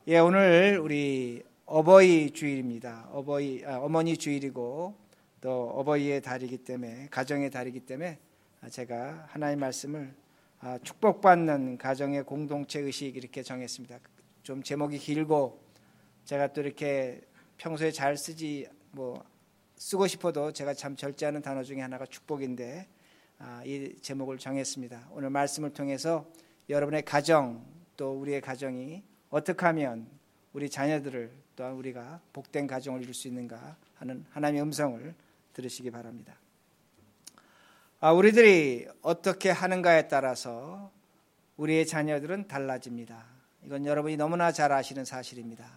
예, 오늘 우리 어버이 주일입니다. 어머니 주일이고 또 어버이의 달이기 때문에, 가정의 달이기 때문에 제가 하나님의 말씀을 축복받는 가정의 공동체 의식 이렇게 정했습니다. 좀 제목이 길고 제가 또 이렇게 평소에 잘 쓰고 싶어도 제가 참 절제하는 단어 중에 하나가 축복인데 이 제목을 정했습니다. 오늘 말씀을 통해서 여러분의 가정 또 우리의 가정이 어떻게 하면 우리 자녀들을 또한 우리가 복된 가정을 이룰 수 있는가 하는 하나님의 음성을 들으시기 바랍니다. 우리들이 어떻게 하는가에 따라서 우리의 자녀들은 달라집니다. 이건 여러분이 너무나 잘 아시는 사실입니다.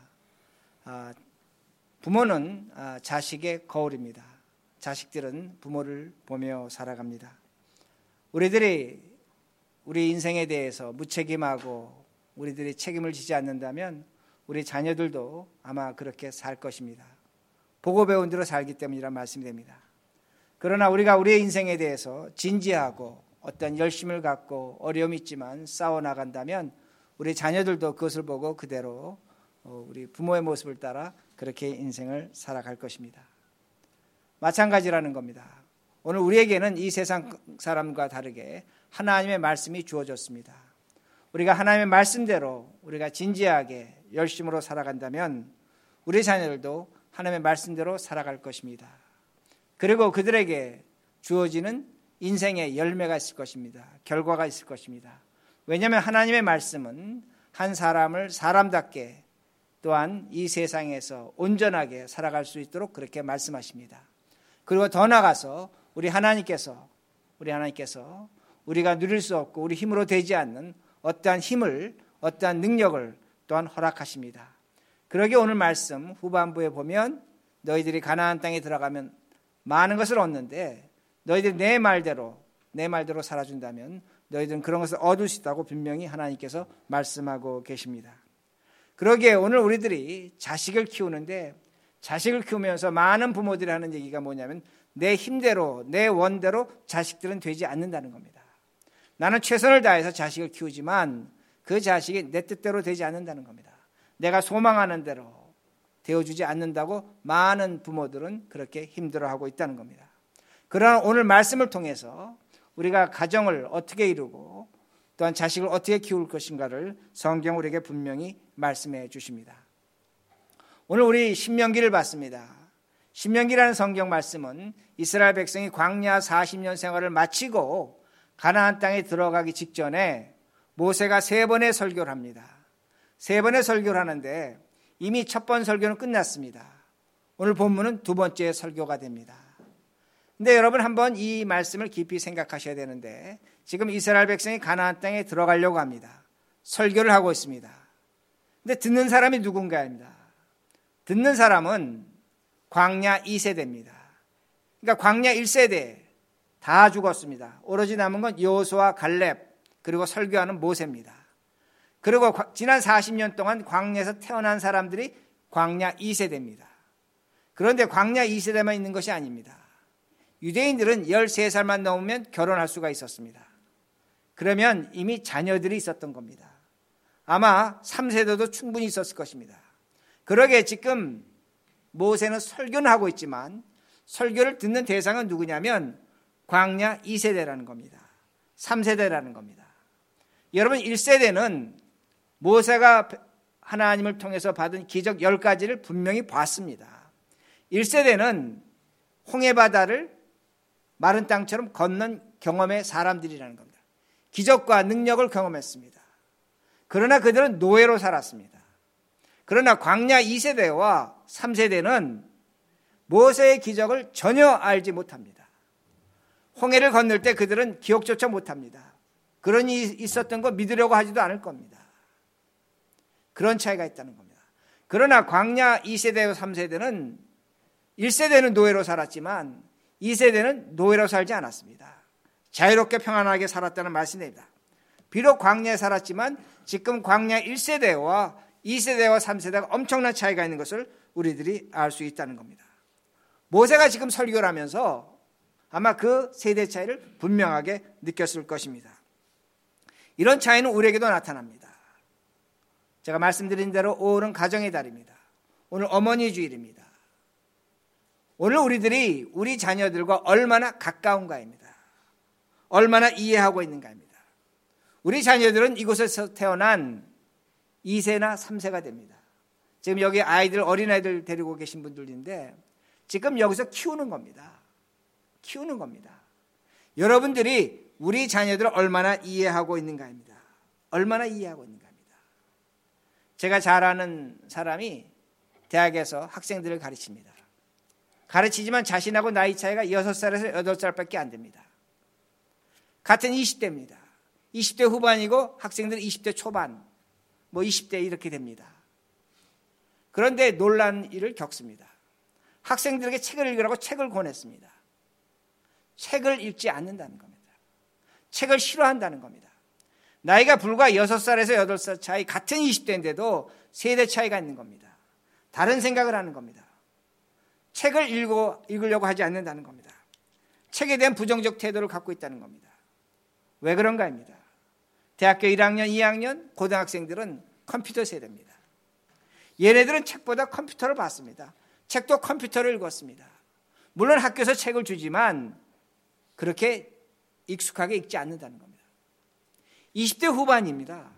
부모는 자식의 거울입니다. 자식들은 부모를 보며 살아갑니다. 우리들이 우리 인생에 대해서 무책임하고 우리들이 책임을 지지 않는다면 우리 자녀들도 아마 그렇게 살 것입니다. 보고 배운 대로 살기 때문이란 말씀이 됩니다. 그러나 우리가 우리의 인생에 대해서 진지하고 어떤 열심을 갖고 어려움이 있지만 싸워나간다면 우리 자녀들도 그것을 보고 그대로 우리 부모의 모습을 따라 그렇게 인생을 살아갈 것입니다. 마찬가지라는 겁니다. 오늘 우리에게는 이 세상 사람과 다르게 하나님의 말씀이 주어졌습니다. 우리가 하나님의 말씀대로 우리가 진지하게 열심으로 살아간다면 우리 자녀들도 하나님의 말씀대로 살아갈 것입니다. 그리고 그들에게 주어지는 인생의 열매가 있을 것입니다. 결과가 있을 것입니다. 왜냐하면 하나님의 말씀은 한 사람을 사람답게 또한 이 세상에서 온전하게 살아갈 수 있도록 그렇게 말씀하십니다. 그리고 더 나아가서 우리 하나님께서 우리가 누릴 수 없고 우리 힘으로 되지 않는 어떠한 힘을, 어떠한 능력을 또한 허락하십니다. 그러기에 오늘 말씀 후반부에 보면 너희들이 가나안 땅에 들어가면 많은 것을 얻는데 너희들이 내 말대로 살아준다면 너희들은 그런 것을 얻을 수 있다고 분명히 하나님께서 말씀하고 계십니다. 그러기에 오늘 우리들이 자식을 키우는데 자식을 키우면서 많은 부모들이 하는 얘기가 뭐냐면 내 힘대로 내 원대로 자식들은 되지 않는다는 겁니다. 나는 최선을 다해서 자식을 키우지만 그 자식이 내 뜻대로 되지 않는다는 겁니다. 내가 소망하는 대로 되어주지 않는다고 많은 부모들은 그렇게 힘들어하고 있다는 겁니다. 그러나 오늘 말씀을 통해서 우리가 가정을 어떻게 이루고 또한 자식을 어떻게 키울 것인가를 성경 우리에게 분명히 말씀해 주십니다. 오늘 우리 신명기를 봤습니다. 신명기라는 성경 말씀은 이스라엘 백성이 광야 40년 생활을 마치고 가나안 땅에 들어가기 직전에 모세가 3번의 설교를 합니다. 3번의 설교를 하는데 이미 첫 번 설교는 끝났습니다. 오늘 본문은 두 번째 설교가 됩니다. 근데 여러분 한번 이 말씀을 깊이 생각하셔야 되는데 지금 이스라엘 백성이 가나안 땅에 들어가려고 합니다. 설교를 하고 있습니다. 근데 듣는 사람이 누군가입니다. 듣는 사람은 광야 2세대입니다. 그러니까 광야 1세대 다 죽었습니다. 오로지 남은 건 여호수아, 갈렙 그리고 설교하는 모세입니다. 그리고 지난 40년 동안 광야에서 태어난 사람들이 광야 2세대입니다. 그런데 광야 2세대만 있는 것이 아닙니다. 유대인들은 13살만 넘으면 결혼할 수가 있었습니다. 그러면 이미 자녀들이 있었던 겁니다. 아마 3세대도 충분히 있었을 것입니다. 그러게 지금 모세는 설교는 하고 있지만 설교를 듣는 대상은 누구냐면 광야 2세대라는 겁니다. 3세대라는 겁니다. 여러분 1세대는 모세가 하나님을 통해서 받은 기적 10가지를 분명히 봤습니다. 1세대는 홍해바다를 마른 땅처럼 건넌 경험의 사람들이라는 겁니다. 기적과 능력을 경험했습니다. 그러나 그들은 노예로 살았습니다. 그러나 광야 2세대와 3세대는 모세의 기적을 전혀 알지 못합니다. 홍해를 건널 때 그들은 기억조차 못합니다. 그런 일이 있었던 거 믿으려고 하지도 않을 겁니다. 그런 차이가 있다는 겁니다. 그러나 광야 2세대와 3세대는 1세대는 노예로 살았지만 2세대는 노예로 살지 않았습니다. 자유롭게 평안하게 살았다는 말씀입니다. 비록 광야에 살았지만 지금 광야 1세대와 2세대와 3세대가 엄청난 차이가 있는 것을 우리들이 알 수 있다는 겁니다. 모세가 지금 설교를 하면서 아마 그 세대 차이를 분명하게 느꼈을 것입니다. 이런 차이는 우리에게도 나타납니다. 제가 말씀드린 대로 5월은 가정의 달입니다. 오늘 어머니 주일입니다. 오늘 우리들이 우리 자녀들과 얼마나 가까운가입니다. 얼마나 이해하고 있는가입니다. 우리 자녀들은 이곳에서 태어난 2세나 3세가 됩니다. 지금 여기 아이들, 어린아이들 데리고 계신 분들인데 지금 여기서 키우는 겁니다. 키우는 겁니다. 여러분들이 우리 자녀들을 얼마나 이해하고 있는가입니다. 얼마나 이해하고 있는가입니다. 제가 잘 아는 사람이 대학에서 학생들을 가르칩니다. 가르치지만 자신하고 나이 차이가 6살에서 8살밖에 안 됩니다. 같은 20대입니다. 20대 후반이고 학생들은 20대 초반, 20대 이렇게 됩니다. 그런데 놀란 일을 겪습니다. 학생들에게 책을 읽으라고 책을 권했습니다. 책을 읽지 않는다는 겁니다. 책을 싫어한다는 겁니다. 나이가 불과 6살에서 8살 차이, 같은 20대인데도 세대 차이가 있는 겁니다. 다른 생각을 하는 겁니다. 책을 읽으려고 하지 않는다는 겁니다. 책에 대한 부정적 태도를 갖고 있다는 겁니다. 왜 그런가입니다. 대학교 1학년, 2학년, 고등학생들은 컴퓨터 세대입니다. 얘네들은 책보다 컴퓨터를 봤습니다. 책도 컴퓨터를 읽었습니다. 물론 학교에서 책을 주지만 그렇게 익숙하게 읽지 않는다는 겁니다. 20대 후반입니다.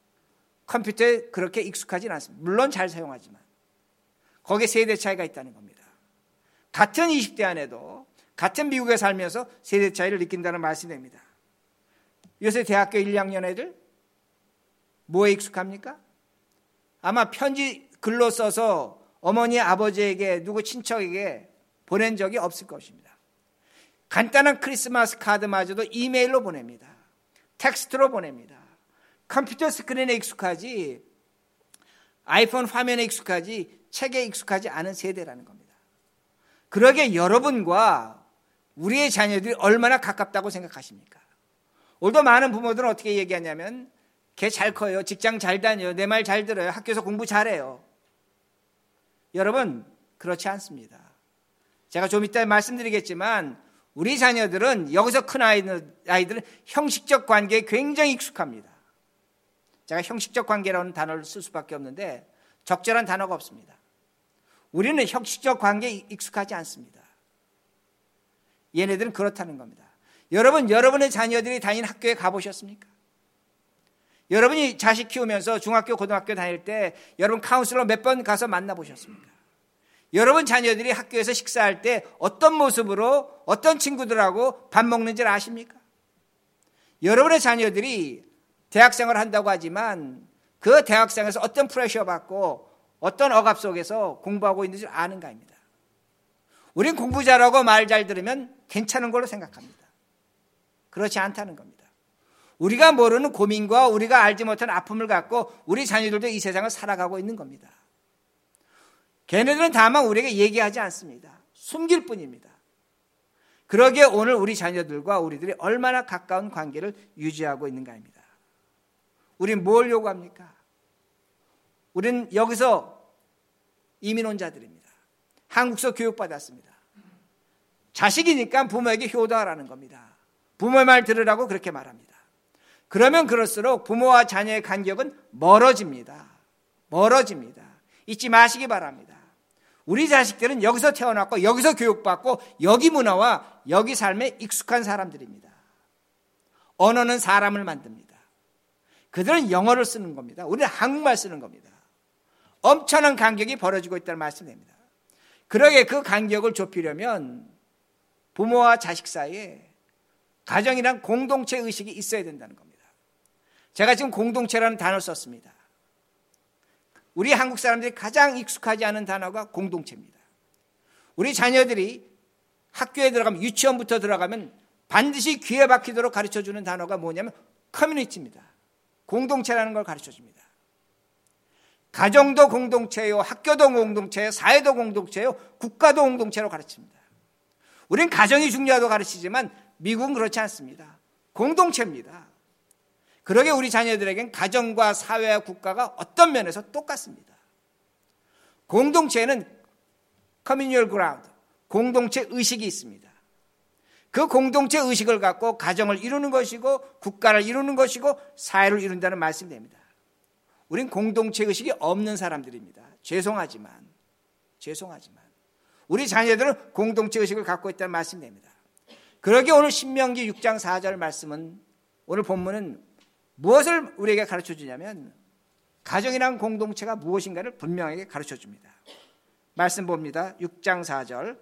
컴퓨터에 그렇게 익숙하진 않습니다. 물론 잘 사용하지만 거기에 세대 차이가 있다는 겁니다. 같은 20대 안에도 같은 미국에 살면서 세대 차이를 느낀다는 말씀이 됩니다. 요새 대학교 1, 2학년 애들 뭐에 익숙합니까? 아마 편지 글로 써서 어머니, 아버지에게 누구 친척에게 보낸 적이 없을 것입니다. 간단한 크리스마스 카드마저도 이메일로 보냅니다. 텍스트로 보냅니다. 컴퓨터 스크린에 익숙하지 아이폰 화면에 익숙하지 책에 익숙하지 않은 세대라는 겁니다. 그러게 여러분과 우리의 자녀들이 얼마나 가깝다고 생각하십니까? 오늘도 많은 부모들은 어떻게 얘기하냐면 걔 잘 커요. 직장 잘 다녀요. 내 말 잘 들어요. 학교에서 공부 잘해요. 여러분, 그렇지 않습니다. 제가 좀 이따 말씀드리겠지만 우리 자녀들은 여기서 큰 아이들은 형식적 관계에 굉장히 익숙합니다. 제가 형식적 관계라는 단어를 쓸 수밖에 없는데 적절한 단어가 없습니다. 우리는 형식적 관계에 익숙하지 않습니다. 얘네들은 그렇다는 겁니다. 여러분, 여러분의 자녀들이 다니는 학교에 가보셨습니까? 여러분이 자식 키우면서 중학교, 고등학교 다닐 때 여러분 카운슬러 몇 번 가서 만나보셨습니까? 여러분 자녀들이 학교에서 식사할 때 어떤 모습으로 어떤 친구들하고 밥 먹는지를 아십니까? 여러분의 자녀들이 대학생활을 한다고 하지만 그 대학생에서 어떤 프레셔 받고 어떤 억압 속에서 공부하고 있는지 아는가 입니다. 우린 공부 잘하고 말 잘 들으면 괜찮은 걸로 생각합니다. 그렇지 않다는 겁니다. 우리가 모르는 고민과 우리가 알지 못한 아픔을 갖고 우리 자녀들도 이 세상을 살아가고 있는 겁니다. 걔네들은 다만 우리에게 얘기하지 않습니다. 숨길 뿐입니다. 그러기에 오늘 우리 자녀들과 우리들이 얼마나 가까운 관계를 유지하고 있는가입니다. 우린 뭘 요구합니까? 우린 여기서 이민 온 자들입니다. 한국서 교육받았습니다. 자식이니까 부모에게 효도하라는 겁니다. 부모의 말 들으라고 그렇게 말합니다. 그러면 그럴수록 부모와 자녀의 간격은 멀어집니다. 멀어집니다. 잊지 마시기 바랍니다. 우리 자식들은 여기서 태어났고 여기서 교육받고 여기 문화와 여기 삶에 익숙한 사람들입니다. 언어는 사람을 만듭니다. 그들은 영어를 쓰는 겁니다. 우리는 한국말 쓰는 겁니다. 엄청난 간격이 벌어지고 있다는 말씀입니다. 그러게 그 간격을 좁히려면 부모와 자식 사이에 가정이란 공동체 의식이 있어야 된다는 겁니다. 제가 지금 공동체라는 단어를 썼습니다. 우리 한국 사람들이 가장 익숙하지 않은 단어가 공동체입니다. 우리 자녀들이 학교에 들어가면 유치원부터 들어가면 반드시 귀에 박히도록 가르쳐주는 단어가 뭐냐면 커뮤니티입니다. 공동체라는 걸 가르쳐줍니다. 가정도 공동체요, 학교도 공동체요, 사회도 공동체요, 국가도 공동체로 가르칩니다. 우리는 가정이 중요하다고 가르치지만 미국은 그렇지 않습니다. 공동체입니다. 그러게 우리 자녀들에겐 가정과 사회와 국가가 어떤 면에서 똑같습니다. 공동체에는 communal ground, 공동체 의식이 있습니다. 그 공동체 의식을 갖고 가정을 이루는 것이고 국가를 이루는 것이고 사회를 이룬다는 말씀이 됩니다. 우린 공동체 의식이 없는 사람들입니다. 죄송하지만 우리 자녀들은 공동체 의식을 갖고 있다는 말씀이 됩니다. 그러기에 오늘 신명기 6장 4절 말씀은, 오늘 본문은 무엇을 우리에게 가르쳐 주냐면 가정이란 공동체가 무엇인가를 분명하게 가르쳐 줍니다. 말씀 봅니다. 6장 4절.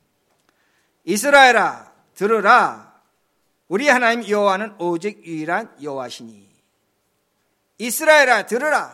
이스라엘아 들으라, 우리 하나님 여호와는 오직 유일한 여호와시니. 이스라엘아 들으라,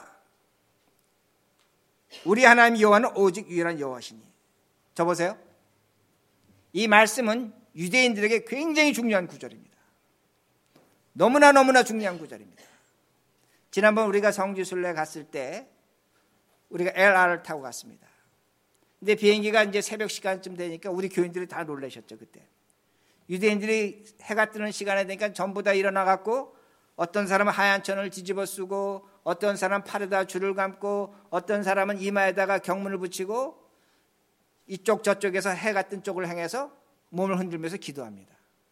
우리 하나님 여호와는 오직 유일한 여호와시니. 저 보세요. 이 말씀은 유대인들에게 굉장히 중요한 구절입니다. 너무나 중요한 구절입니다. 지난번 우리가 성지순례 갔을 때 우리가 LR을 타고 갔습니다. 근데 비행기가 이제 새벽 시간쯤 되니까 우리 교인들이 다 놀라셨죠. 그때 유대인들이 해가 뜨는 시간에 되니까 전부 다 일어나 갖고, 어떤 사람은 하얀 천을 뒤집어 쓰고, 어떤 사람은 팔에다 줄을 감고, 어떤 사람은 이마에다가 경문을 붙이고, 이쪽 저쪽에서 해가 뜬 쪽을 향해서 몸을 흔들면서 기도합니다.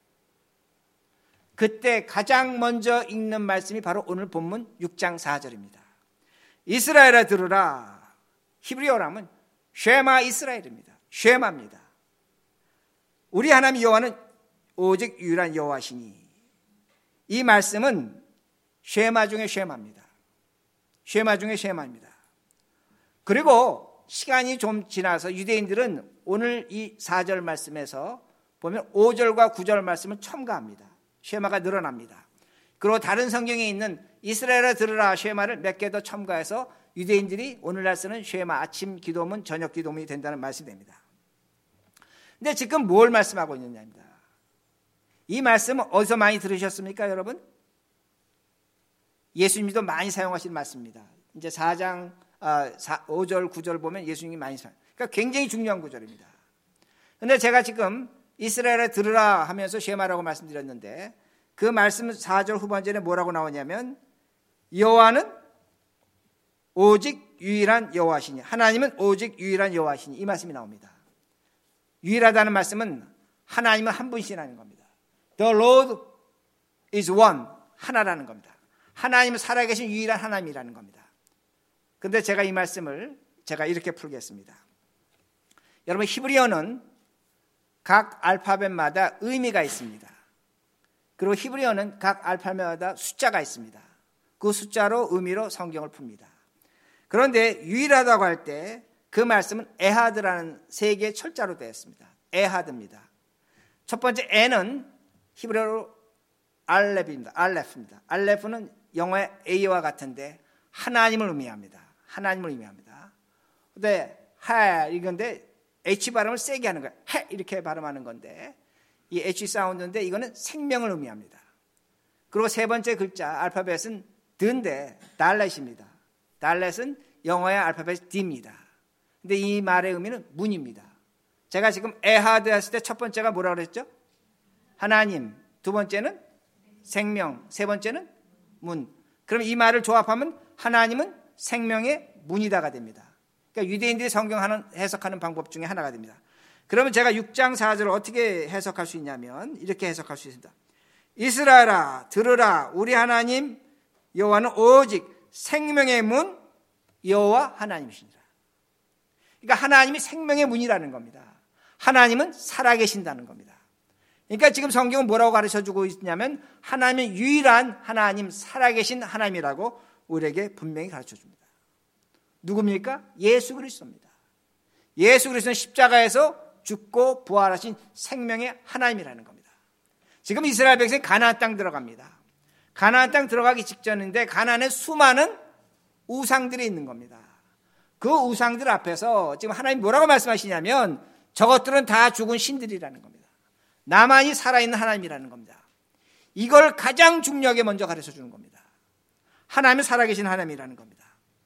그때 가장 먼저 읽는 말씀이 바로 오늘 본문 6장 4절입니다. 이스라엘아 들으라. 히브리어라면 쉐마 이스라엘입니다. 쉐마입니다. 우리 하나님 여호와는 오직 유일한 여호와시니. 이 말씀은 쉐마 중에 쉐마입니다. 쉐마 중에 쉐마입니다. 그리고 시간이 좀 지나서 유대인들은 오늘 이 4절 말씀에서 보면 5절과 9절 말씀을 첨가합니다. 쉐마가 늘어납니다. 그리고 다른 성경에 있는 이스라엘아 들으라 쉐마를 몇 개 더 첨가해서 유대인들이 오늘날 쓰는 쉐마, 아침 기도문, 저녁 기도문이 된다는 말씀이 됩니다. 근데 지금 뭘 말씀하고 있느냐입니다. 이 말씀은 어디서 많이 들으셨습니까, 여러분? 예수님도 많이 사용하신 말씀입니다. 이제 4장 5절, 9절 보면 예수님이 많이 사용. 그러니까 굉장히 중요한 구절입니다. 그런데 제가 지금 이스라엘에 들으라 하면서 쉐마라고 말씀드렸는데, 그 말씀 4절 후반전에 뭐라고 나오냐면 여호와는 오직 유일한 여호와시니, 하나님은 오직 유일한 여호와시니, 이 말씀이 나옵니다. 유일하다는 말씀은 하나님은 한 분이시라는 겁니다. The Lord is one, 하나라는 겁니다. 하나님은 살아계신 유일한 하나님이라는 겁니다. 그런데 제가 이 말씀을 제가 이렇게 풀겠습니다. 여러분, 히브리어는 각 알파벳마다 의미가 있습니다. 그리고 히브리어는 각 알파벳마다 숫자가 있습니다. 그 숫자로 의미로 성경을 풉니다. 그런데 유일하다고 할 때 그 말씀은 에하드라는 세 개의 철자로 되어 있습니다. 에하드입니다. 첫 번째 에는 히브리어로 알렙입니다. 알렙은 영어의 A와 같은데 하나님을 의미합니다. 하나님을 의미합니다. 근데 하 이건데 H 발음을 세게 하는 거예요. 해 이렇게 발음하는 건데 이 H 사운드인데 이거는 생명을 의미합니다. 그리고 세 번째 글자 알파벳은 드인데 달렛입니다. 달렛은 영어의 알파벳 D입니다. 근데 이 말의 의미는 문입니다. 제가 지금 에하드 했을 때 첫 번째가 뭐라고 그랬죠? 하나님, 두 번째는 생명, 세 번째는 문. 그럼 이 말을 조합하면 하나님은 생명의 문이다가 됩니다. 그러니까 유대인들이 성경 해석하는 방법 중에 하나가 됩니다. 그러면 제가 6장 4절을 어떻게 해석할 수 있냐면 이렇게 해석할 수 있습니다. 이스라엘아 들으라, 우리 하나님 여호와는 오직 생명의 문 여호와 하나님이시니라. 그러니까 하나님이 생명의 문이라는 겁니다. 하나님은 살아계신다는 겁니다. 그러니까 지금 성경은 뭐라고 가르쳐주고 있냐면 하나님은 유일한 하나님, 살아계신 하나님이라고 우리에게 분명히 가르쳐줍니다. 누굽니까? 예수 그리스도입니다. 예수 그리스도는 십자가에서 죽고 부활하신 생명의 하나님이라는 겁니다. 지금 이스라엘 백성이 가나안 땅 들어갑니다. 가나안 땅 들어가기 직전인데 가나안에 수많은 우상들이 있는 겁니다. 그 우상들 앞에서 지금 하나님 뭐라고 말씀하시냐면 저것들은 다 죽은 신들이라는 겁니다. 나만이 살아있는 하나님이라는 겁니다. 이걸 가장 중요하게 먼저 가르쳐 주는 겁니다. 하나님은 살아계신 하나님이라는 겁니다.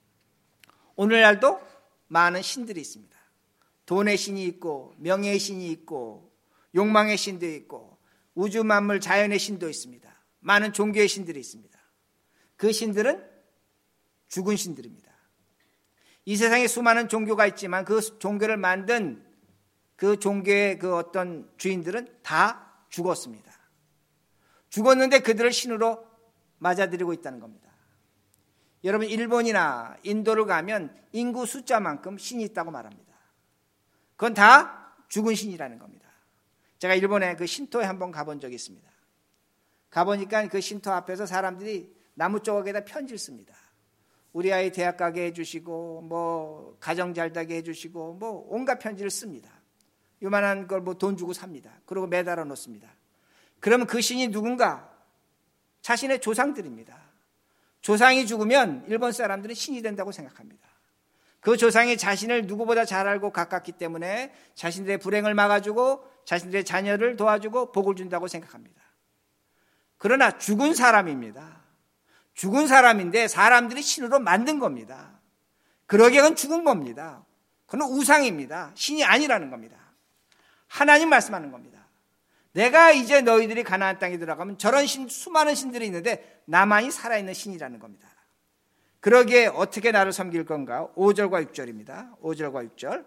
오늘날도 많은 신들이 있습니다. 돈의 신이 있고 명예의 신이 있고 욕망의 신도 있고 우주 만물 자연의 신도 있습니다. 많은 종교의 신들이 있습니다. 그 신들은 죽은 신들입니다. 이 세상에 수많은 종교가 있지만 그 종교를 만든 그 종교의 그 어떤 주인들은 다 죽었습니다. 죽었는데 그들을 신으로 맞아들이고 있다는 겁니다. 여러분 일본이나 인도를 가면 인구 숫자만큼 신이 있다고 말합니다. 그건 다 죽은 신이라는 겁니다. 제가 일본에 그 신토에 한번 가본 적이 있습니다. 가보니까 그 신토 앞에서 사람들이 나무 조각에다 편지를 씁니다. 우리 아이 대학 가게 해주시고 뭐 가정 잘 되게 해주시고 뭐 온갖 편지를 씁니다. 요만한 걸 뭐 돈 주고 삽니다. 그리고 매달아 놓습니다. 그러면 그 신이 누군가? 자신의 조상들입니다. 조상이 죽으면 일본 사람들은 신이 된다고 생각합니다. 그 조상이 자신을 누구보다 잘 알고 가깝기 때문에 자신들의 불행을 막아주고 자신들의 자녀를 도와주고 복을 준다고 생각합니다. 그러나 죽은 사람입니다. 죽은 사람인데 사람들이 신으로 만든 겁니다. 그러기에 그건 죽은 겁니다. 그건 우상입니다. 신이 아니라는 겁니다. 하나님 말씀하는 겁니다. 내가 이제 너희들이 가나안 땅에 들어가면 저런 수많은 신들이 있는데 나만이 살아있는 신이라는 겁니다. 그러기에 어떻게 나를 섬길 건가? 5절과 6절입니다. 5절과 6절.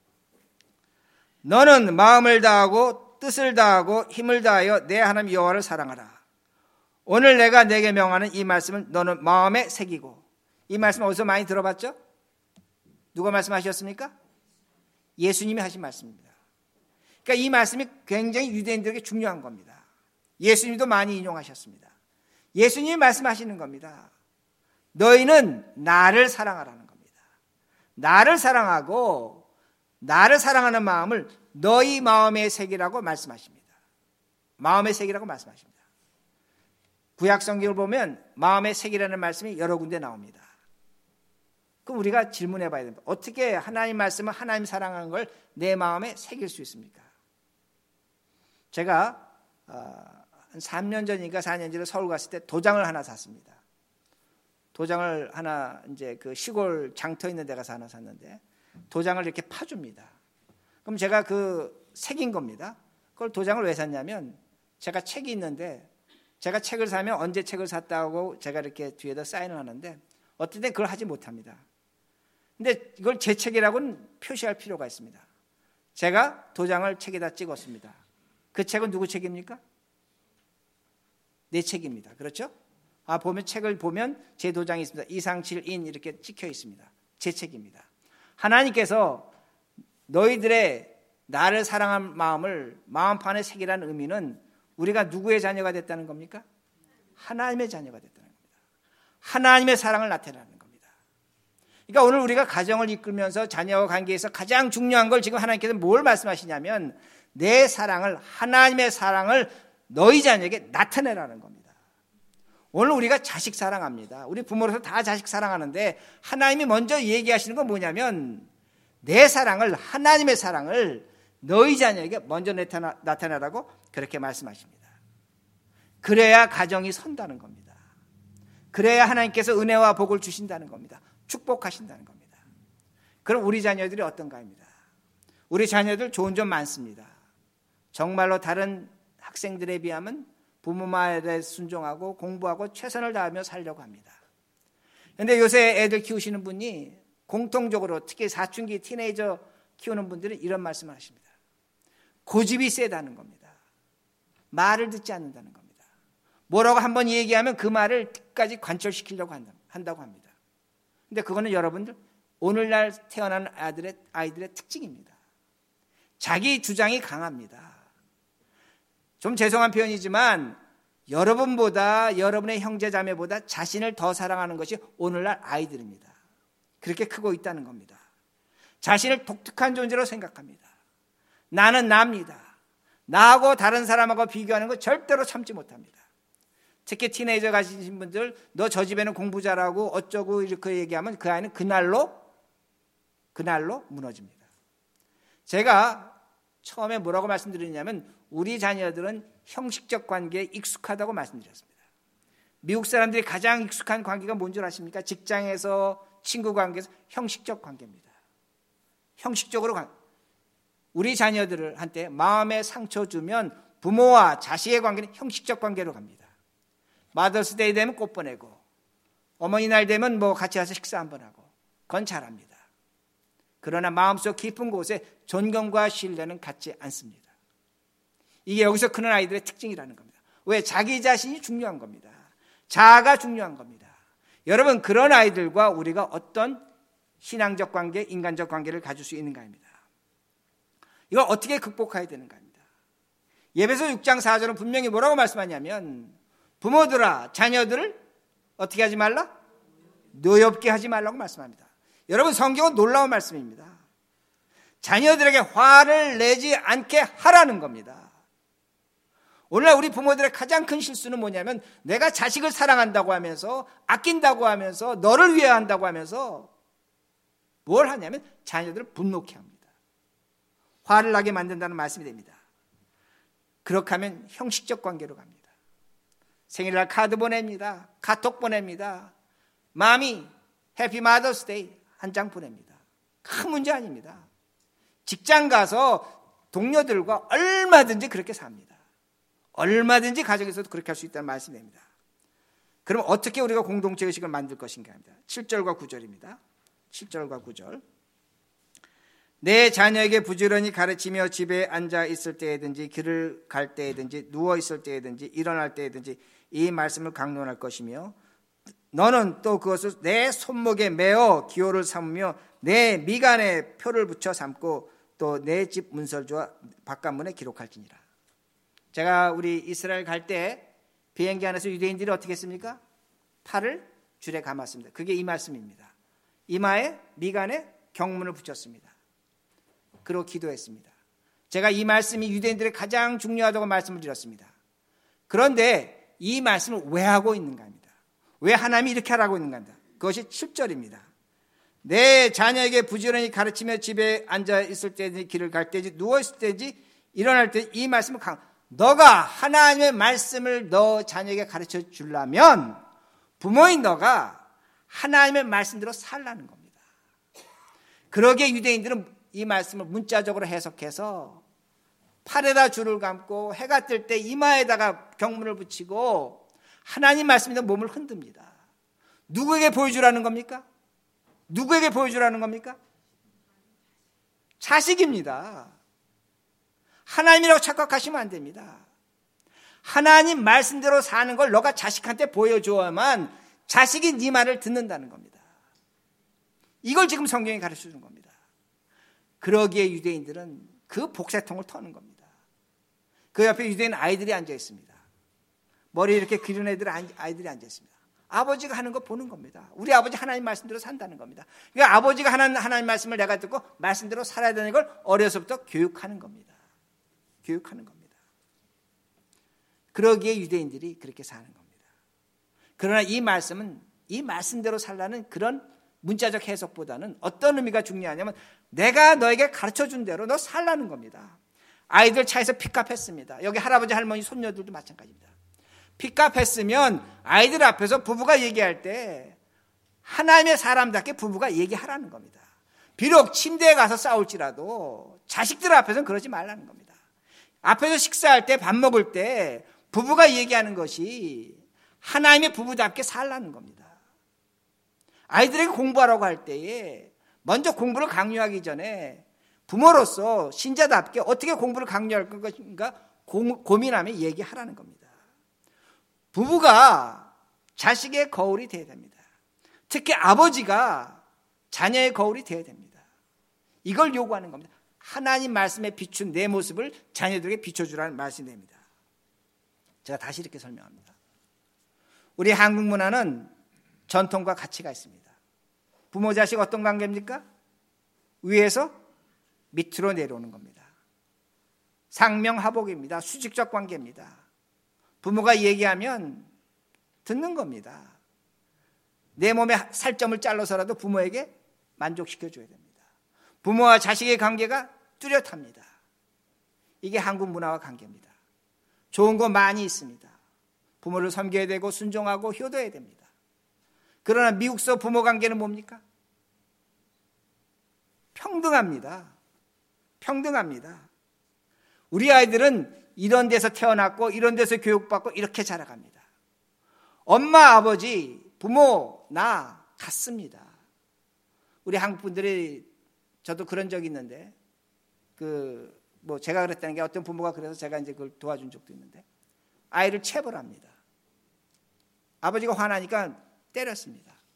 너는 마음을 다하고 뜻을 다하고 힘을 다하여 내 하나님 여호와를 사랑하라. 오늘 내가 내게 명하는 이 말씀을 너는 마음에 새기고. 이 말씀 어디서 많이 들어봤죠? 누가 말씀하셨습니까? 예수님이 하신 말씀입니다. 그러니까 이 말씀이 굉장히 유대인들에게 중요한 겁니다. 예수님도 많이 인용하셨습니다. 예수님이 말씀하시는 겁니다. 너희는 나를 사랑하라는 겁니다. 나를 사랑하고 나를 사랑하는 마음을 너희 마음에 새기라고 말씀하십니다. 마음에 새기라고 말씀하십니다. 구약 성경을 보면 마음에 새기라는 말씀이 여러 군데 나옵니다. 그럼 우리가 질문해 봐야 됩니다. 어떻게 하나님 말씀은 하나님 사랑하는 걸 내 마음에 새길 수 있습니까? 제가 한 3년 전인가 4년 전에 서울 갔을 때 도장을 하나 샀습니다. 도장을 하나 이제 그 시골 장터 있는 데 가서 하나 샀는데 도장을 이렇게 파줍니다. 그럼 제가 그 새긴 겁니다. 그걸 도장을 왜 샀냐면 제가 책이 있는데 제가 책을 사면 언제 책을 샀다고 제가 이렇게 뒤에다 사인을 하는데 어떤 때 그걸 하지 못합니다. 근데 이걸 제 책이라고는 표시할 필요가 있습니다. 제가 도장을 책에다 찍었습니다. 그 책은 누구 책입니까? 내 책입니다. 그렇죠? 보면 책을 보면 제 도장이 있습니다. 이상칠인 이렇게 찍혀 있습니다. 제 책입니다. 하나님께서 너희들의 나를 사랑한 마음을 마음판에 새기라는 의미는 우리가 누구의 자녀가 됐다는 겁니까? 하나님의 자녀가 됐다는 겁니다. 하나님의 사랑을 나타내는 겁니다. 그러니까 오늘 우리가 가정을 이끌면서 자녀와 관계에서 가장 중요한 걸 지금 하나님께서 뭘 말씀하시냐면 내 사랑을 하나님의 사랑을 너희 자녀에게 나타내라는 겁니다. 오늘 우리가 자식 사랑합니다. 우리 부모로서 다 자식 사랑하는데 하나님이 먼저 얘기하시는 건 뭐냐면 내 사랑을 하나님의 사랑을 너희 자녀에게 먼저 나타내라고 그렇게 말씀하십니다. 그래야 가정이 선다는 겁니다. 그래야 하나님께서 은혜와 복을 주신다는 겁니다. 축복하신다는 겁니다. 그럼 우리 자녀들이 어떤가입니다. 우리 자녀들 좋은 점 많습니다. 정말로 다른 학생들에 비하면 부모 말에 순종하고 공부하고 최선을 다하며 살려고 합니다. 그런데 요새 애들 키우시는 분이 공통적으로 특히 사춘기 티네이저 키우는 분들은 이런 말씀을 하십니다. 고집이 세다는 겁니다. 말을 듣지 않는다는 겁니다. 뭐라고 한번 얘기하면 그 말을 끝까지 관철시키려고 한다고 합니다. 근데 그거는 여러분들 오늘날 태어난 아이들의 특징입니다. 자기 주장이 강합니다. 좀 죄송한 표현이지만 여러분보다 여러분의 형제 자매보다 자신을 더 사랑하는 것이 오늘날 아이들입니다. 그렇게 크고 있다는 겁니다. 자신을 독특한 존재로 생각합니다. 나는 나입니다. 나하고 다른 사람하고 비교하는 거 절대로 참지 못합니다. 특히 티네이저 가신 분들 너 저 집에는 공부 잘하고 어쩌고 이렇게 얘기하면 그 아이는 그날로 무너집니다. 제가 처음에 뭐라고 말씀드리냐면 우리 자녀들은 형식적 관계에 익숙하다고 말씀드렸습니다. 미국 사람들이 가장 익숙한 관계가 뭔 줄 아십니까? 직장에서 친구 관계에서 형식적 관계입니다. 형식적으로 우리 자녀들한테 마음에 상처 주면 부모와 자식의 관계는 형식적 관계로 갑니다. 마더스데이 되면 꽃 보내고 어머니날 되면 뭐 같이 와서 식사 한번 하고 그건 잘합니다. 그러나 마음속 깊은 곳에 존경과 신뢰는 갖지 않습니다. 이게 여기서 크는 아이들의 특징이라는 겁니다. 왜? 자기 자신이 중요한 겁니다. 자아가 중요한 겁니다. 여러분, 그런 아이들과 우리가 어떤 신앙적 관계, 인간적 관계를 가질 수 있는가입니다. 이걸 어떻게 극복해야 되는가입니다. 에베소 6장 4절은 분명히 뭐라고 말씀하냐면 부모들아 자녀들을 어떻게 하지 말라? 노엽게 하지 말라고 말씀합니다. 여러분, 성경은 놀라운 말씀입니다. 자녀들에게 화를 내지 않게 하라는 겁니다. 오늘날 우리 부모들의 가장 큰 실수는 뭐냐면 내가 자식을 사랑한다고 하면서 아낀다고 하면서 너를 위해 한다고 하면서 뭘 하냐면 자녀들을 분노케 합니다. 화를 나게 만든다는 말씀이 됩니다. 그렇게 하면 형식적 관계로 갑니다. 생일날 카드 보냅니다. 카톡 보냅니다. 마미 해피 마더스 데이 한 장 보냅니다. 큰 문제 아닙니다. 직장 가서 동료들과 얼마든지 그렇게 삽니다. 얼마든지 가정에서도 그렇게 할 수 있다는 말씀이 됩니다. 그럼 어떻게 우리가 공동체 의식을 만들 것인가 합니다. 7절과 9절입니다. 7절과 9절. 내 자녀에게 부지런히 가르치며 집에 앉아 있을 때에든지 길을 갈 때에든지 누워 있을 때에든지 일어날 때에든지 이 말씀을 강론할 것이며 너는 또 그것을 내 손목에 메어 기호를 삼으며 내 미간에 표를 붙여 삼고 또 내 집 문설주와 바깥문에 기록할지니라. 제가 우리 이스라엘 갈 때 비행기 안에서 유대인들이 어떻게 했습니까? 팔을 줄에 감았습니다. 그게 이 말씀입니다. 이마에 미간에 경문을 붙였습니다. 그러고 기도했습니다. 제가 이 말씀이 유대인들의 가장 중요하다고 말씀을 드렸습니다. 그런데 이 말씀을 왜 하고 있는가 합니다. 왜 하나님이 이렇게 하라고 있는가 합니다. 그것이 7절입니다. 내 자녀에게 부지런히 가르치며 집에 앉아 있을 때든지 길을 갈 때든지 누워 있을 때든지 일어날 때 이 말씀을 너가 하나님의 말씀을 너 자녀에게 가르쳐 주려면 부모인 너가 하나님의 말씀대로 살라는 겁니다. 그러기에 유대인들은 이 말씀을 문자적으로 해석해서 팔에다 줄을 감고 해가 뜰 때 이마에다가 경문을 붙이고 하나님 말씀에다 몸을 흔듭니다. 누구에게 보여주라는 겁니까? 누구에게 보여주라는 겁니까? 자식입니다. 하나님이라고 착각하시면 안 됩니다. 하나님 말씀대로 사는 걸 너가 자식한테 보여줘야만 자식이 네 말을 듣는다는 겁니다. 이걸 지금 성경이 가르쳐주는 겁니다. 그러기에 유대인들은 그 복새통을 터는 겁니다. 그 옆에 유대인 아이들이 앉아 있습니다. 머리 이렇게 기른 아이들이 앉아 있습니다. 아버지가 하는 거 보는 겁니다. 우리 아버지 하나님 말씀대로 산다는 겁니다. 그러니까 아버지가 하나님 말씀을 내가 듣고 말씀대로 살아야 되는 걸 어려서부터 교육하는 겁니다. 교육하는 겁니다. 그러기에 유대인들이 그렇게 사는 겁니다. 그러나 이 말씀은 이 말씀대로 살라는 그런 문자적 해석보다는 어떤 의미가 중요하냐면 내가 너에게 가르쳐준 대로 너 살라는 겁니다. 아이들 차에서 픽업했습니다. 여기 할아버지 할머니 손녀들도 마찬가지입니다. 픽업했으면 아이들 앞에서 부부가 얘기할 때 하나님의 사람답게 부부가 얘기하라는 겁니다. 비록 침대에 가서 싸울지라도 자식들 앞에서는 그러지 말라는 겁니다. 앞에서 식사할 때 밥 먹을 때 부부가 얘기하는 것이 하나님의 부부답게 살라는 겁니다. 아이들에게 공부하라고 할 때에 먼저 공부를 강요하기 전에 부모로서 신자답게 어떻게 공부를 강요할 것인가 고민하며 얘기하라는 겁니다. 부부가 자식의 거울이 되어야 됩니다. 특히 아버지가 자녀의 거울이 되어야 됩니다. 이걸 요구하는 겁니다. 하나님 말씀에 비춘 내 모습을 자녀들에게 비춰주라는 말씀이 됩니다. 제가 다시 이렇게 설명합니다. 우리 한국 문화는 전통과 가치가 있습니다. 부모 자식 어떤 관계입니까? 위에서 밑으로 내려오는 겁니다. 상명하복입니다. 수직적 관계입니다. 부모가 얘기하면 듣는 겁니다. 내 몸에 살점을 잘라서라도 부모에게 만족시켜줘야 됩니다. 부모와 자식의 관계가 뚜렷합니다. 이게 한국 문화와 관계입니다. 좋은 거 많이 있습니다. 부모를 섬겨야 되고 순종하고 효도해야 됩니다. 그러나 미국서 부모 관계는 뭡니까? 평등합니다. 평등합니다. 우리 아이들은 이런 데서 태어났고 이런 데서 교육받고 이렇게 자라갑니다. 엄마, 아버지, 부모, 나 같습니다. 우리 한국 분들이 저도 그런 적이 있는데 제가 그랬다는 게 어떤 부모가 그래서 제가 이제 그걸 도와준 적도 있는데 아이를 체벌합니다. 아버지가 화나니까 때렸습니다.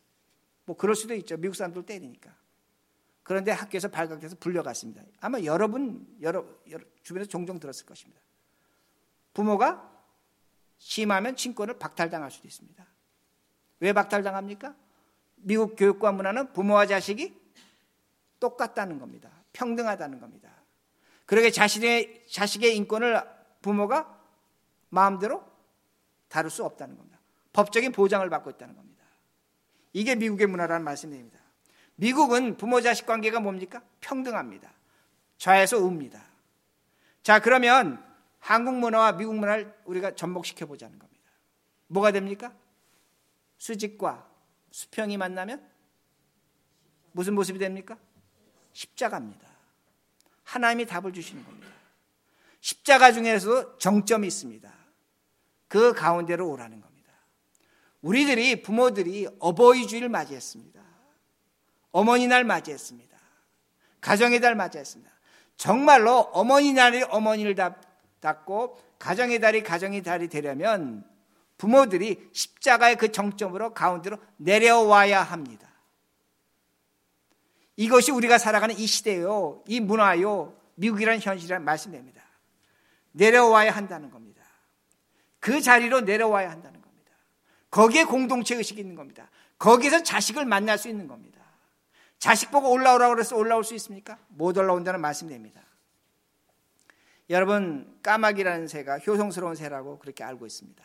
뭐 그럴 수도 있죠. 미국 사람들 때리니까. 그런데 학교에서 발각돼서 불려갔습니다. 아마 여러분 주변에서 종종 들었을 것입니다. 부모가 심하면 친권을 박탈당할 수도 있습니다. 왜 박탈당합니까? 미국 교육과 문화는 부모와 자식이 똑같다는 겁니다. 평등하다는 겁니다. 그러게 자식의 인권을 부모가 마음대로 다룰 수 없다는 겁니다. 법적인 보장을 받고 있다는 겁니다. 이게 미국의 문화라는 말씀입니다. 미국은 부모 자식 관계가 뭡니까? 평등합니다. 좌에서 우입니다. 자, 그러면 한국 문화와 미국 문화를 우리가 접목시켜 보자는 겁니다. 뭐가 됩니까? 수직과 수평이 만나면 무슨 모습이 됩니까? 십자가입니다. 하나님이 답을 주시는 겁니다. 십자가 중에서도 정점이 있습니다. 그 가운데로 오라는 겁니다. 우리들이 부모들이 어버이 주일을 맞이했습니다. 어머니 날 맞이했습니다. 가정의 달 맞이했습니다. 정말로 어머니 날이 어머니를 닦고 가정의 달이 가정의 달이 되려면 부모들이 십자가의 그 정점으로 가운데로 내려와야 합니다. 이것이 우리가 살아가는 이 시대요, 이 문화요, 미국이라는 현실이라는 말씀입니다. 내려와야 한다는 겁니다. 그 자리로 내려와야 한다는 겁니다. 거기에 공동체 의식이 있는 겁니다. 거기에서 자식을 만날 수 있는 겁니다. 자식 보고 올라오라고 그래서 올라올 수 있습니까? 못 올라온다는 말씀입니다. 여러분, 까마귀라는 새가 효성스러운 새라고 그렇게 알고 있습니다.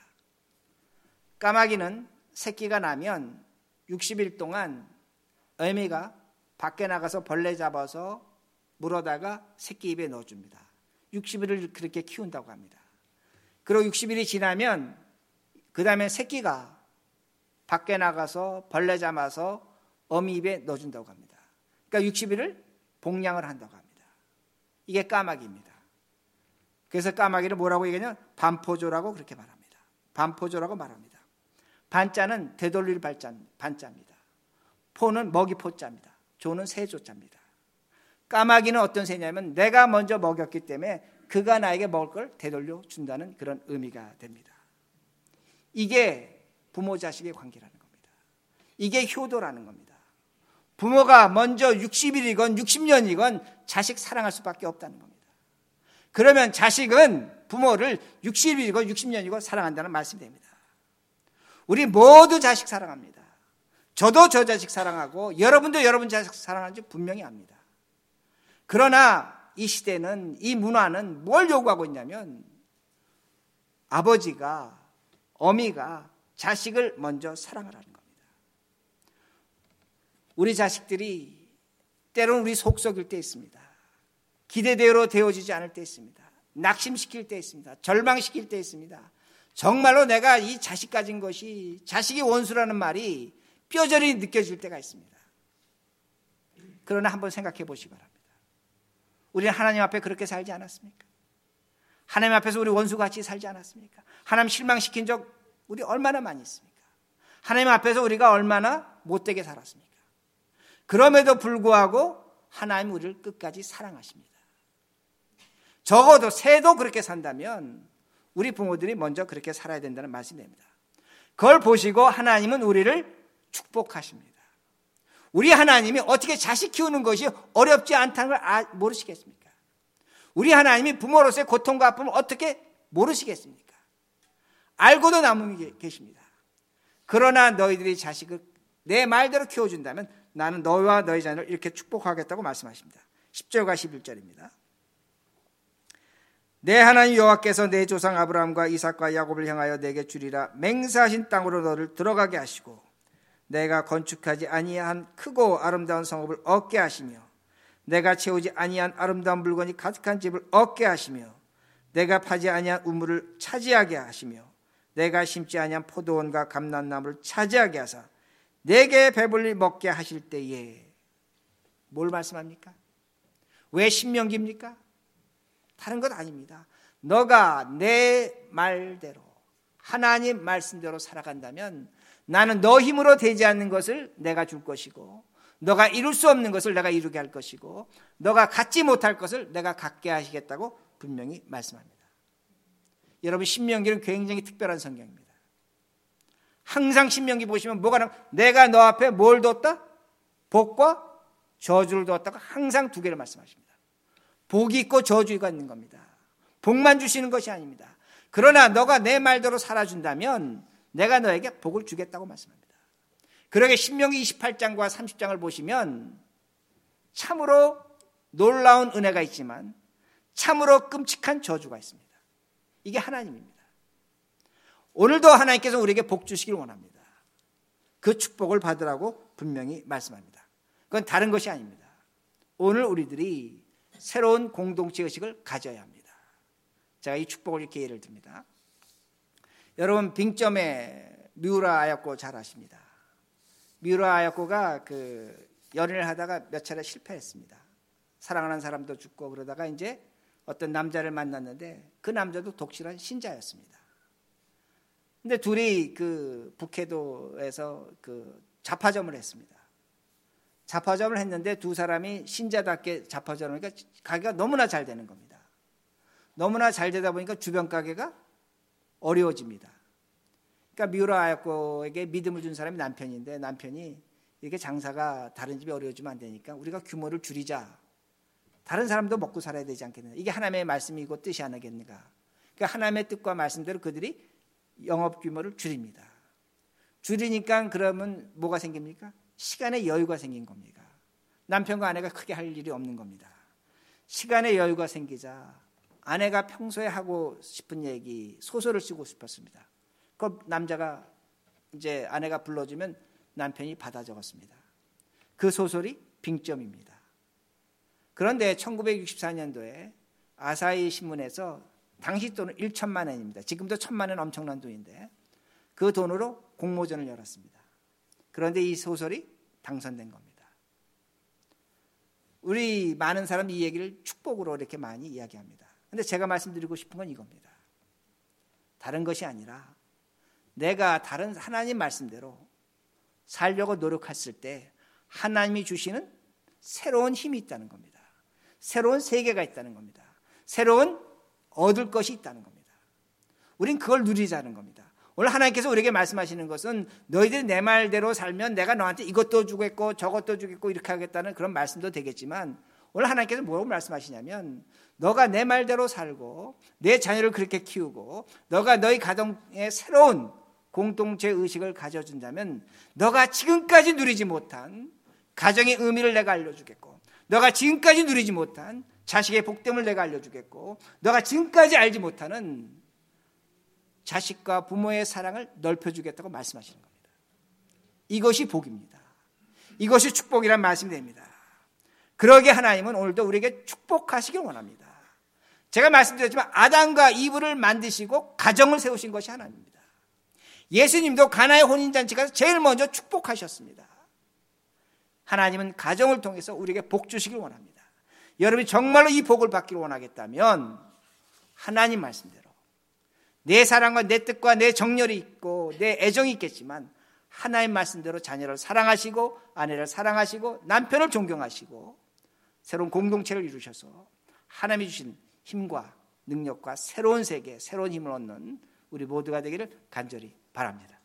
까마귀는 새끼가 나면 60일 동안 어미가 밖에 나가서 벌레 잡아서 물어다가 새끼 입에 넣어줍니다. 60일을 그렇게 키운다고 합니다. 그리고 60일이 지나면 그 다음에 새끼가 밖에 나가서 벌레 잡아서 어미 입에 넣어준다고 합니다. 그러니까 60일을 복양을 한다고 합니다. 이게 까마귀입니다. 그래서 까마귀를 뭐라고 얘기하냐면 반포조라고 그렇게 말합니다. 반포조라고 말합니다. 반자는 되돌릴 반자입니다. 포는 먹이 포자입니다. 조는 새조자입니다. 까마귀는 어떤 새냐면 내가 먼저 먹였기 때문에 그가 나에게 먹을 걸 되돌려 준다는 그런 의미가 됩니다. 이게 부모 자식의 관계라는 겁니다. 이게 효도라는 겁니다. 부모가 먼저 60일이건 60년이건 자식 사랑할 수밖에 없다는 겁니다. 그러면 자식은 부모를 60일이건 60년이건 사랑한다는 말씀이 됩니다. 우리 모두 자식 사랑합니다. 저도 저 자식 사랑하고 여러분도 여러분 자식 사랑하는지 분명히 압니다. 그러나 이 시대는, 이 문화는 뭘 요구하고 있냐면 아버지가, 어미가 자식을 먼저 사랑하라는 겁니다. 우리 자식들이 때로는 우리 속썩일 때 있습니다. 기대대로 되어지지 않을 때 있습니다. 낙심시킬 때 있습니다. 절망시킬 때 있습니다. 정말로 내가 이 자식 가진 것이, 자식이 원수라는 말이 뼈저리 느껴질 때가 있습니다. 그러나 한번 생각해 보시기 바랍니다. 우리는 하나님 앞에 그렇게 살지 않았습니까? 하나님 앞에서 우리 원수같이 살지 않았습니까? 하나님 실망시킨 적 우리 얼마나 많이 있습니까? 하나님 앞에서 우리가 얼마나 못되게 살았습니까? 그럼에도 불구하고 하나님 우리를 끝까지 사랑하십니다. 적어도 새도 그렇게 산다면 우리 부모들이 먼저 그렇게 살아야 된다는 말씀입니다. 그걸 보시고 하나님은 우리를 축복하십니다. 우리 하나님이 어떻게 자식 키우는 것이 어렵지 않다는 걸 모르시겠습니까? 우리 하나님이 부모로서의 고통과 아픔을 어떻게 모르시겠습니까? 알고도 남음이 계십니다. 그러나 너희들이 자식을 내 말대로 키워준다면 나는 너희와 너희 자녀를 이렇게 축복하겠다고 말씀하십니다. 10절과 11절입니다. 내 하나님 여호와께서 내 조상 아브라함과 이삭과 야곱을 향하여 내게 주리라 맹세하신 땅으로 너를 들어가게 하시고 내가 건축하지 아니한 크고 아름다운 성읍을 얻게 하시며 내가 채우지 아니한 아름다운 물건이 가득한 집을 얻게 하시며 내가 파지 아니한 우물을 차지하게 하시며 내가 심지 아니한 포도원과 감람나무를 차지하게 하사 내게 배불리 먹게 하실 때에 뭘 말씀합니까? 왜 신명기입니까? 다른 것 아닙니다. 너가 내 말대로 하나님 말씀대로 살아간다면 나는 너 힘으로 되지 않는 것을 내가 줄 것이고 너가 이룰 수 없는 것을 내가 이루게 할 것이고 너가 갖지 못할 것을 내가 갖게 하시겠다고 분명히 말씀합니다. 여러분 신명기는 굉장히 특별한 성경입니다. 항상 신명기 보시면 뭐가 나와요? 내가 너 앞에 뭘 뒀다? 복과 저주를 두었다고 항상 두 개를 말씀하십니다. 복이 있고 저주가 있는 겁니다. 복만 주시는 것이 아닙니다. 그러나 너가 내 말대로 살아준다면 내가 너에게 복을 주겠다고 말씀합니다. 그러게 신명기 28장과 30장을 보시면 참으로 놀라운 은혜가 있지만 참으로 끔찍한 저주가 있습니다. 이게 하나님입니다. 오늘도 하나님께서 우리에게 복 주시길 원합니다. 그 축복을 받으라고 분명히 말씀합니다. 그건 다른 것이 아닙니다. 오늘 우리들이 새로운 공동체 의식을 가져야 합니다. 제가 이 축복을 이렇게 예를 듭니다. 여러분 빙점의 미우라 아야코 잘 아십니다. 미우라 아야코가 연애를 하다가 몇 차례 실패했습니다. 사랑하는 사람도 죽고 그러다가 이제 어떤 남자를 만났는데 그 남자도 독실한 신자였습니다. 근데 둘이 북해도에서 자파점을 했습니다. 자파점을 했는데 두 사람이 신자답게 자파점을 하니까 가게가 너무나 잘 되는 겁니다. 너무나 잘 되다 보니까 주변 가게가 어려워집니다. 그러니까 미우라 아야코에게 믿음을 준 사람이 남편인데 남편이 이렇게 장사가 다른 집이 어려워지면 안 되니까 우리가 규모를 줄이자. 다른 사람도 먹고 살아야 되지 않겠느냐. 이게 하나님의 말씀이고 뜻이 아니겠는가. 그러니까 하나님의 뜻과 말씀대로 그들이 영업 규모를 줄입니다. 줄이니까 그러면 뭐가 생깁니까? 시간의 여유가 생긴 겁니다. 남편과 아내가 크게 할 일이 없는 겁니다. 시간의 여유가 생기자 아내가 평소에 하고 싶은 얘기, 소설을 쓰고 싶었습니다. 그 남자가 이제 아내가 불러주면 남편이 받아 적었습니다. 그 소설이 빙점입니다. 그런데 1964년도에 아사히 신문에서 당시 돈은 1천만 원입니다. 지금도 1,000만 원 엄청난 돈인데 그 돈으로 공모전을 열었습니다. 그런데 이 소설이 당선된 겁니다. 우리 많은 사람이 이 얘기를 축복으로 이렇게 많이 이야기합니다. 그런데 제가 말씀드리고 싶은 건 이겁니다. 다른 것이 아니라 내가 다른 하나님 말씀대로 살려고 노력했을 때 하나님이 주시는 새로운 힘이 있다는 겁니다. 새로운 세계가 있다는 겁니다. 새로운 얻을 것이 있다는 겁니다. 우린 그걸 누리자는 겁니다. 오늘 하나님께서 우리에게 말씀하시는 것은 너희들이 내 말대로 살면 내가 너한테 이것도 주겠고 저것도 주겠고 이렇게 하겠다는 그런 말씀도 되겠지만 오늘 하나님께서 뭐라고 말씀하시냐면 너가 내 말대로 살고 내 자녀를 그렇게 키우고 너가 너희 가정에 새로운 공동체 의식을 가져준다면 너가 지금까지 누리지 못한 가정의 의미를 내가 알려주겠고 너가 지금까지 누리지 못한 자식의 복됨을 내가 알려주겠고 너가 지금까지 알지 못하는 자식과 부모의 사랑을 넓혀주겠다고 말씀하시는 겁니다. 이것이 복입니다. 이것이 축복이란 말씀이 됩니다. 그러게 하나님은 오늘도 우리에게 축복하시길 원합니다. 제가 말씀드렸지만 아담과 이브를 만드시고 가정을 세우신 것이 하나님입니다. 예수님도 가나의 혼인잔치가 제일 먼저 축복하셨습니다. 하나님은 가정을 통해서 우리에게 복 주시길 원합니다. 여러분이 정말로 이 복을 받기를 원하겠다면 하나님 말씀대로 내 사랑과 내 뜻과 내 정열이 있고 내 애정이 있겠지만 하나님 말씀대로 자녀를 사랑하시고 아내를 사랑하시고 남편을 존경하시고 새로운 공동체를 이루셔서 하나님이 주신 힘과 능력과 새로운 세계, 새로운 힘을 얻는 우리 모두가 되기를 간절히 바랍니다.